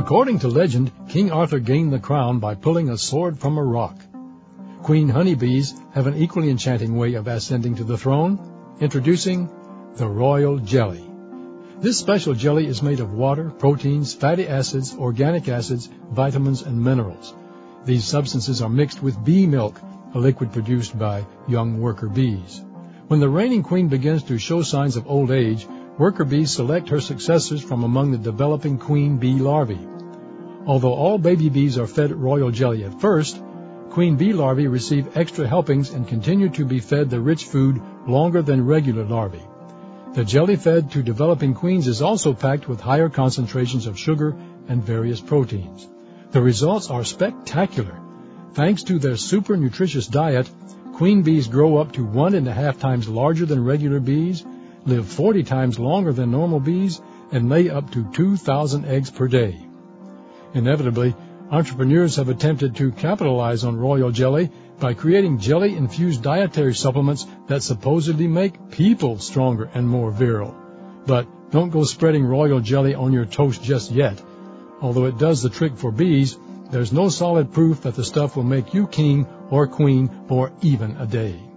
According to legend, King Arthur gained the crown by pulling a sword from a rock. Queen honeybees have an equally enchanting way of ascending to the throne. Introducing the royal jelly. This special jelly is made of water, proteins, fatty acids, organic acids, vitamins, and minerals. These substances are mixed with bee milk, a liquid produced by young worker bees. When the reigning queen begins to show signs of old age, worker bees select her successors from among the developing queen bee larvae. Although all baby bees are fed royal jelly at first, queen bee larvae receive extra helpings and continue to be fed the rich food longer than regular larvae. The jelly fed to developing queens is also packed with higher concentrations of sugar and various proteins. The results are spectacular. Thanks to their super nutritious diet, queen bees grow up to 1.5 times larger than regular bees, live 40 times longer than normal bees, and lay up to 2,000 eggs per day. Inevitably, entrepreneurs have attempted to capitalize on royal jelly by creating jelly-infused dietary supplements that supposedly make people stronger and more virile. But don't go spreading royal jelly on your toast just yet. Although it does the trick for bees, there's no solid proof that the stuff will make you king or queen for even a day.